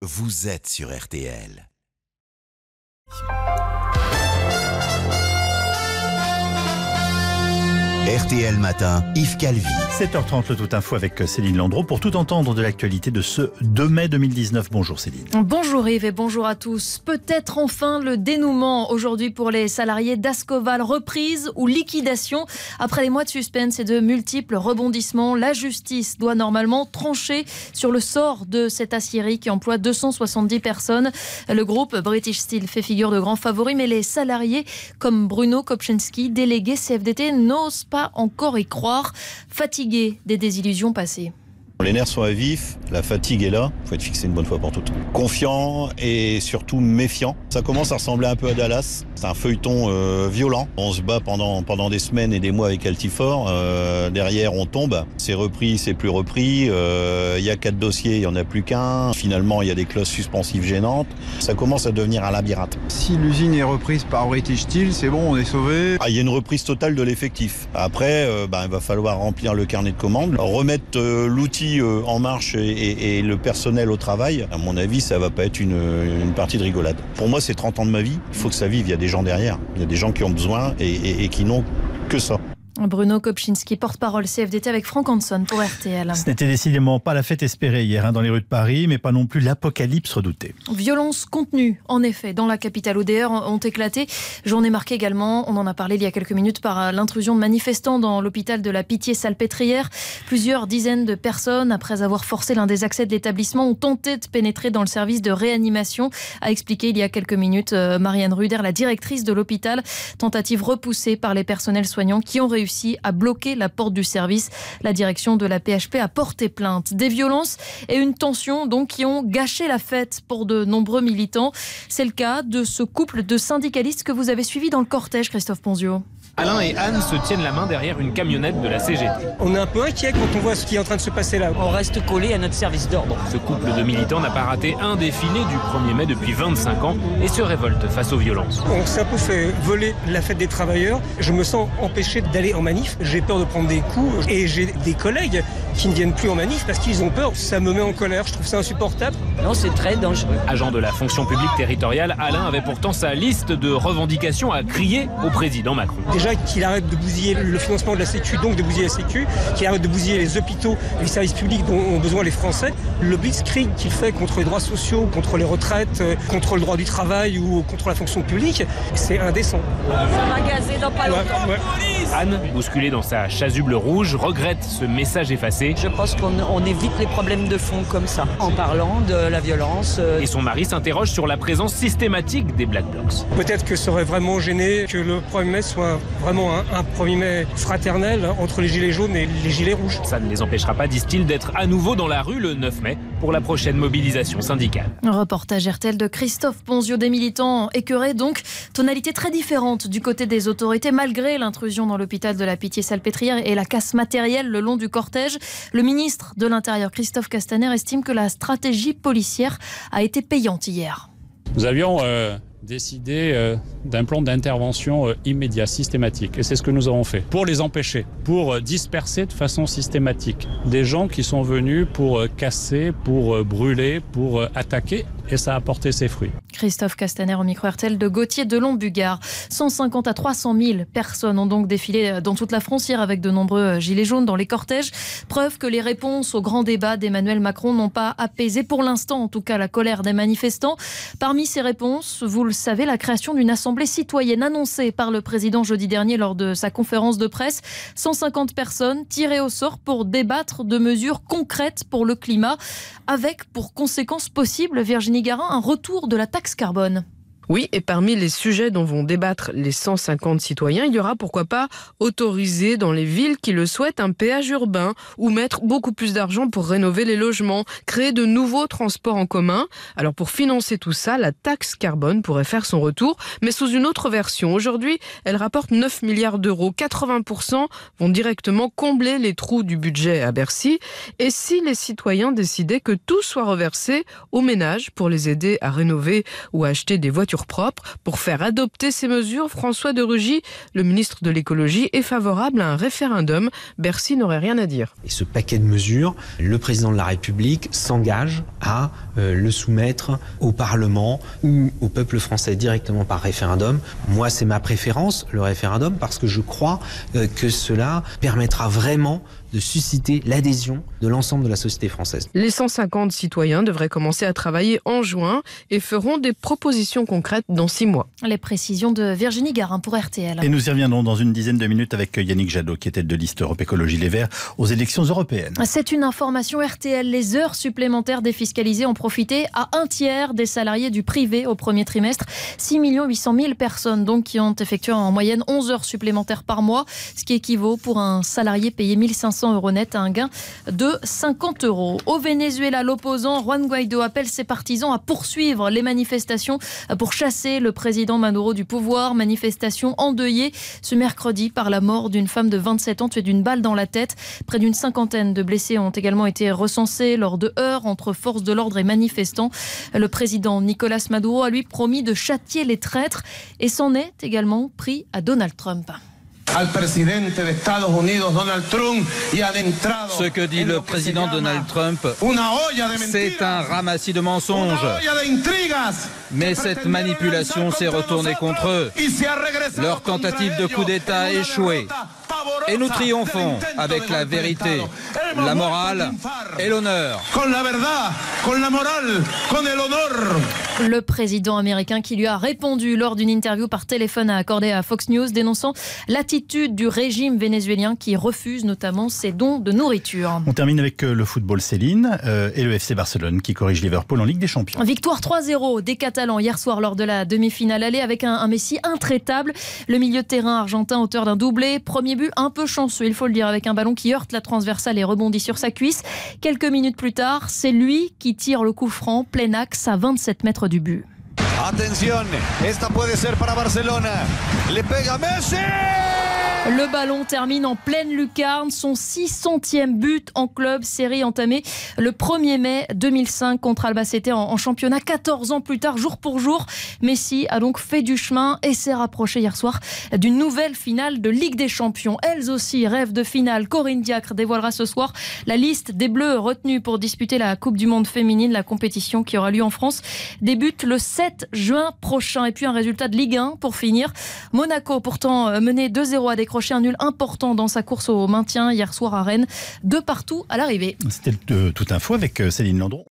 vous êtes sur RTL. RTL Matin, Yves Calvi. 7h30, le Tout Info avec Céline Landreau pour tout entendre de l'actualité de ce 2 mai 2019. Bonjour Céline. Bonjour Yves et bonjour à tous. Peut-être enfin le dénouement aujourd'hui pour les salariés d'Ascoval. Reprise ou liquidation. Après les mois de suspense et de multiples rebondissements, la justice doit normalement trancher sur le sort de cette aciérie qui emploie 270 personnes. Le groupe British Steel fait figure de grand favori, mais les salariés comme Bruno Kopczynski, délégué CFDT, n'osent pas encore y croire, fatigués des désillusions passées. Les nerfs sont à vif, la fatigue est là, il faut être fixé une bonne fois pour toutes. Confiant et surtout méfiant. Ça commence à ressembler un peu à Dallas. C'est un feuilleton violent. On se bat pendant des semaines et des mois avec Altifort. Derrière, on tombe. C'est repris, c'est plus repris. Il y a 4 dossiers, il n'y en a plus qu'un. Finalement, il y a des clauses suspensives gênantes. Ça commence à devenir un labyrinthe. Si l'usine est reprise par British Steel, c'est bon, on est sauvé. Il y a une reprise totale de l'effectif. Après, il va falloir remplir le carnet de commandes, remettre l'outil en marche et le personnel au travail. À mon avis, ça va pas être une partie de rigolade. Pour moi, c'est 30 ans de ma vie. Il faut que ça vive. Il y a des gens derrière. Il y a des gens qui ont besoin et qui n'ont que ça. Bruno Kopczynski, porte-parole CFDT avec Franck Hanson pour RTL. Ce n'était décidément pas la fête espérée hier dans les rues de Paris, mais pas non plus l'apocalypse redoutée. Violences contenues, en effet, dans la capitale où des heurts ont éclaté. Journée marquée également, on en a parlé il y a quelques minutes, par l'intrusion de manifestants dans l'hôpital de la Pitié-Salpêtrière. Plusieurs dizaines de personnes, après avoir forcé l'un des accès de l'établissement, ont tenté de pénétrer dans le service de réanimation, a expliqué il y a quelques minutes Marianne Ruder, la directrice de l'hôpital. Tentative repoussée par les personnels soignants qui ont réussi à bloquer la porte du service. La direction de la PHP a porté plainte. Des violences et une tension donc qui ont gâché la fête pour de nombreux militants. C'est le cas de ce couple de syndicalistes que vous avez suivi dans le cortège, Christophe Ponzio. Alain et Anne se tiennent la main derrière une camionnette de la CGT. On est un peu inquiet quand on voit ce qui est en train de se passer là. On reste collé à notre service d'ordre. Ce couple de militants n'a pas raté un défilé du 1er mai depuis 25 ans et se révolte face aux violences. On s'est un peu fait voler la fête des travailleurs. Je me sens empêché d'aller en manif. J'ai peur de prendre des coups et j'ai des collègues qui ne viennent plus en manif parce qu'ils ont peur. Ça me met en colère. Je trouve ça insupportable. Non, c'est très dangereux. Agent de la fonction publique territoriale, Alain avait pourtant sa liste de revendications à crier au président Macron. Déjà qu'il arrête de bousiller le financement de la Sécu, donc de bousiller la Sécu, qu'il arrête de bousiller les hôpitaux et les services publics dont ont besoin les Français. Le blitzkrieg qu'il fait contre les droits sociaux, contre les retraites, contre le droit du travail ou contre la fonction publique, c'est indécent. Ça va gazer dans pas longtemps. Ouais. Anne, bousculée dans sa chasuble rouge, regrette ce message effacé. Je pense qu'on évite les problèmes de fond comme ça, en parlant de la violence. Et son mari s'interroge sur la présence systématique des Black Blocs. Peut-être que ça aurait vraiment gêné que le 1er mai soit vraiment un 1er mai fraternel entre les gilets jaunes et les gilets rouges. Ça ne les empêchera pas, disent-ils, d'être à nouveau dans la rue le 9 mai pour la prochaine mobilisation syndicale. Un reportage RTL de Christophe Ponzio. Des militants écœurés donc, tonalité très différente du côté des autorités malgré l'intrusion dans l'hôpital de la Pitié-Salpêtrière et la casse matérielle le long du cortège. Le ministre de l'Intérieur Christophe Castaner estime que la stratégie policière a été payante hier. Nous avions décidé d'un plan d'intervention immédiat, systématique. Et c'est ce que nous avons fait. Pour les empêcher, pour disperser de façon systématique des gens qui sont venus pour casser, pour brûler, pour attaquer. Et ça a porté ses fruits. Christophe Castaner au micro RTL de Gauthier Delon-Bugard. 150 à 300 000 personnes ont donc défilé dans toute la France hier avec de nombreux gilets jaunes dans les cortèges. Preuve que les réponses au grand débat d'Emmanuel Macron n'ont pas apaisé pour l'instant, en tout cas, la colère des manifestants. Parmi ces réponses, vous le savez, la création d'une assemblée citoyenne annoncée par le président jeudi dernier lors de sa conférence de presse. 150 personnes tirées au sort pour débattre de mesures concrètes pour le climat, avec pour conséquence possible, Virginie Garin, un retour de la taxe carbone. Oui, et parmi les sujets dont vont débattre les 150 citoyens, il y aura pourquoi pas autoriser dans les villes qui le souhaitent un péage urbain ou mettre beaucoup plus d'argent pour rénover les logements, créer de nouveaux transports en commun. Alors pour financer tout ça, la taxe carbone pourrait faire son retour, mais sous une autre version. Aujourd'hui, elle rapporte 9 milliards d'euros. 80% vont directement combler les trous du budget à Bercy. Et si les citoyens décidaient que tout soit reversé aux ménages pour les aider à rénover ou à acheter des voitures voitures propres. Pour faire adopter ces mesures, François de Rugy, le ministre de l'écologie, est favorable à un référendum. Bercy n'aurait rien à dire. Et ce paquet de mesures, le président de la République s'engage à le soumettre au Parlement ou au peuple français directement par référendum. Moi, c'est ma préférence, le référendum, parce que je crois que cela permettra vraiment de susciter l'adhésion de l'ensemble de la société française. Les 150 citoyens devraient commencer à travailler en juin et feront des propositions concrètes dans 6 mois. Les précisions de Virginie Garin pour RTL. Et nous y reviendrons dans une dizaine de minutes avec Yannick Jadot, qui est tête de liste Europe Écologie Les Verts aux élections européennes. C'est une information RTL. Les heures supplémentaires défiscalisées ont profité à un tiers des salariés du privé au premier trimestre. 6 800 000 personnes donc qui ont effectué en moyenne 11 heures supplémentaires par mois, ce qui équivaut pour un salarié payé 1 500 € net à un gain de 50 €. Au Venezuela, l'opposant Juan Guaidó appelle ses partisans à poursuivre les manifestations pour chasser le président Maduro du pouvoir. Manifestation endeuillée ce mercredi par la mort d'une femme de 27 ans tuée d'une balle dans la tête. Près d'une cinquantaine de blessés ont également été recensés lors de heurts entre forces de l'ordre et manifestants. Le président Nicolás Maduro a lui promis de châtier les traîtres et s'en est également pris à Donald Trump. Ce que dit le président Donald Trump, c'est un ramassis de mensonges. Mais cette manipulation s'est retournée contre eux. Leur tentative de coup d'État a échoué. Et nous triomphons avec la vérité, la morale et l'honneur. Le président américain qui lui a répondu lors d'une interview par téléphone accordée à Fox News, dénonçant l'attitude du régime vénézuélien qui refuse notamment ses dons de nourriture. On termine avec le football, Céline, et le FC Barcelone qui corrige Liverpool en Ligue des Champions. Victoire 3-0 des Catalans hier soir lors de la demi-finale aller avec un Messi intraitable. Le milieu de terrain argentin auteur d'un doublé. Premier but un peu chanceux, il faut le dire, avec un ballon qui heurte la transversale et rebondit sur sa cuisse. Quelques minutes plus tard, c'est lui qui tire le coup franc plein axe à 27 mètres du but. Attention, esta puede ser para Barcelona. Le pega Messi! Le ballon termine en pleine lucarne, son 600e but en club, série entamée le 1er mai 2005 contre Albacete en championnat. 14 ans plus tard, jour pour jour, Messi a donc fait du chemin et s'est rapproché hier soir d'une nouvelle finale de Ligue des Champions. Elles aussi rêvent de finale. Corinne Diacre dévoilera ce soir la liste des Bleus retenus pour disputer la Coupe du Monde féminine. La compétition qui aura lieu en France débute le 7 juin prochain. Et puis un résultat de Ligue 1 pour finir. Monaco, pourtant mené 2-0, a décroché un nul important dans sa course au maintien hier soir à Rennes. 2 partout à l'arrivée. C'était Toute Info avec Céline Landreau.